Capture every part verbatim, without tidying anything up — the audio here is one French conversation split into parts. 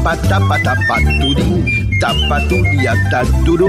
tapatapatapatouding, tapatoudiatadoudou,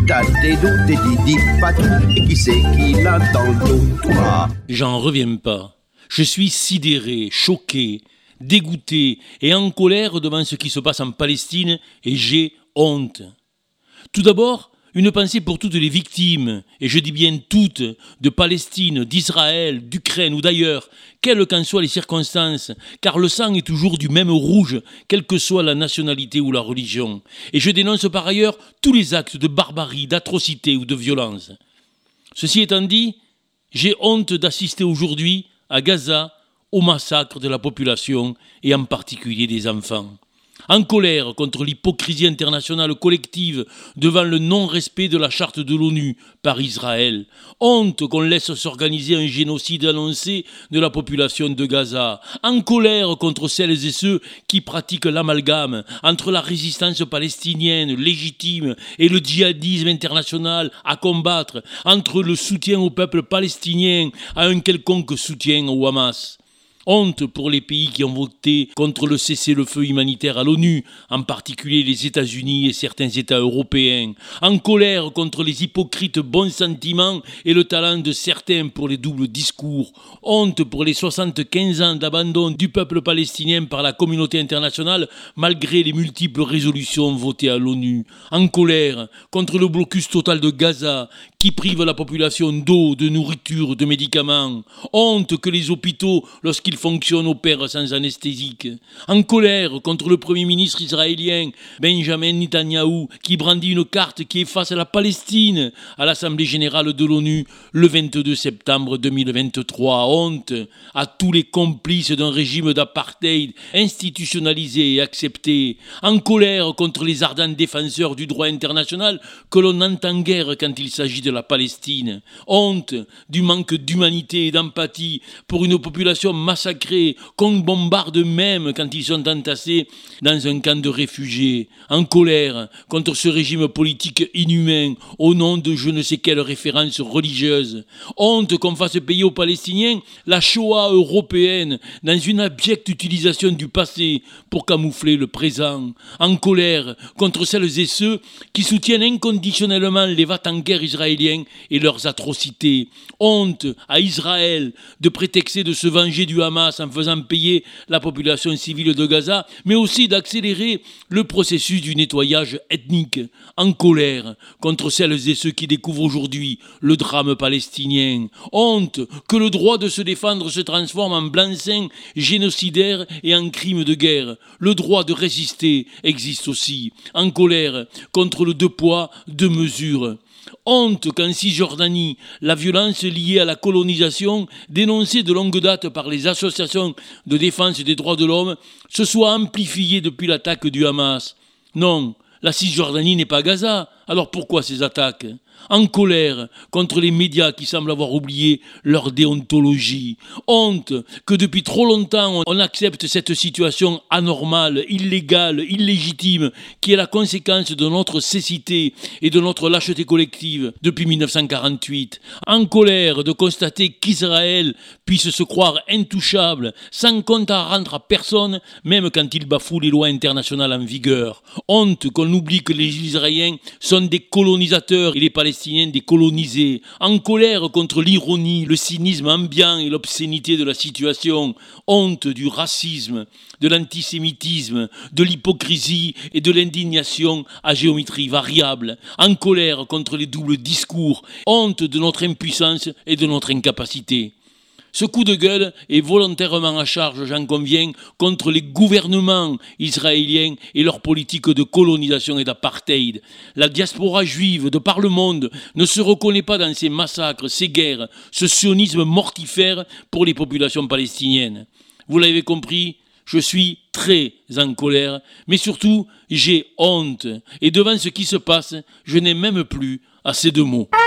tatedou-tedidi-patou, et qui c'est qui l'a dans le dos, toi? J'en reviens pas. Je suis sidéré, choqué, dégoûté et en colère devant ce qui se passe en Palestine et j'ai honte. Tout d'abord, une pensée pour toutes les victimes, et je dis bien toutes, de Palestine, d'Israël, d'Ukraine ou d'ailleurs, quelles qu'en soient les circonstances, car le sang est toujours du même rouge, quelle que soit la nationalité ou la religion. Et je dénonce par ailleurs tous les actes de barbarie, d'atrocité ou de violence. Ceci étant dit, j'ai honte d'assister aujourd'hui à Gaza au massacre de la population et en particulier des enfants. En colère contre l'hypocrisie internationale collective devant le non-respect de la charte de l'ONU par Israël. Honte qu'on laisse s'organiser un génocide annoncé de la population de Gaza. En colère contre celles et ceux qui pratiquent l'amalgame entre la résistance palestinienne légitime et le djihadisme international à combattre, entre le soutien au peuple palestinien à un quelconque soutien au Hamas. Honte pour les pays qui ont voté contre le cessez-le-feu humanitaire à l'ONU, en particulier les États-Unis et certains États européens. En colère contre les hypocrites bons sentiments et le talent de certains pour les doubles discours. Honte pour les soixante-quinze ans d'abandon du peuple palestinien par la communauté internationale malgré les multiples résolutions votées à l'ONU. En colère contre le blocus total de Gaza qui prive la population d'eau, de nourriture, de médicaments. Honte que les hôpitaux, lorsqu'ils fonctionnent, opèrent sans anesthésique. En colère contre le Premier ministre israélien Benjamin Netanyahou qui brandit une carte qui efface la Palestine à l'Assemblée générale de l'ONU le vingt-deux septembre deux mille vingt-trois. Honte à tous les complices d'un régime d'apartheid institutionnalisé et accepté. En colère contre les ardents défenseurs du droit international que l'on n'entend guère quand il s'agit de la Palestine. Honte du manque d'humanité et d'empathie pour une population massacrée qu'on bombarde même quand ils sont entassés dans un camp de réfugiés. En colère contre ce régime politique inhumain au nom de je ne sais quelle référence religieuse. Honte qu'on fasse payer aux Palestiniens la Shoah européenne dans une abjecte utilisation du passé pour camoufler le présent. En colère contre celles et ceux qui soutiennent inconditionnellement les va-t-en-guerre israéliens et leurs atrocités. Honte à Israël de prétexter de se venger du Hamas en faisant payer la population civile de Gaza, mais aussi d'accélérer le processus du nettoyage ethnique. En colère contre celles et ceux qui découvrent aujourd'hui le drame palestinien. Honte que le droit de se défendre se transforme en blanc-seing génocidaire et en crime de guerre. Le droit de résister existe aussi. En colère contre le deux poids, deux mesures. Honte qu'en Cisjordanie, la violence liée à la colonisation, dénoncée de longue date par les associations de défense des droits de l'homme, se soit amplifiée depuis l'attaque du Hamas. Non, la Cisjordanie n'est pas Gaza, alors pourquoi ces attaques ? En colère contre les médias qui semblent avoir oublié leur déontologie. Honte que depuis trop longtemps on accepte cette situation anormale, illégale, illégitime, qui est la conséquence de notre cécité et de notre lâcheté collective depuis mille neuf cent quarante-huit. En colère de constater qu'Israël puisse se croire intouchable, sans compte à rendre à personne, même quand il bafoue les lois internationales en vigueur. Honte qu'on oublie que les Israéliens sont des colonisateurs et les Palestiniens des colonisés, en colère contre l'ironie, le cynisme ambiant et l'obscénité de la situation, honte du racisme, de l'antisémitisme, de l'hypocrisie et de l'indignation à géométrie variable, en colère contre les doubles discours, honte de notre impuissance et de notre incapacité. Ce coup de gueule est volontairement à charge, j'en conviens, contre les gouvernements israéliens et leur politique de colonisation et d'apartheid. La diaspora juive de par le monde ne se reconnaît pas dans ces massacres, ces guerres, ce sionisme mortifère pour les populations palestiniennes. Vous l'avez compris, je suis très en colère, mais surtout j'ai honte. Et devant ce qui se passe, je n'ai même plus assez de mots.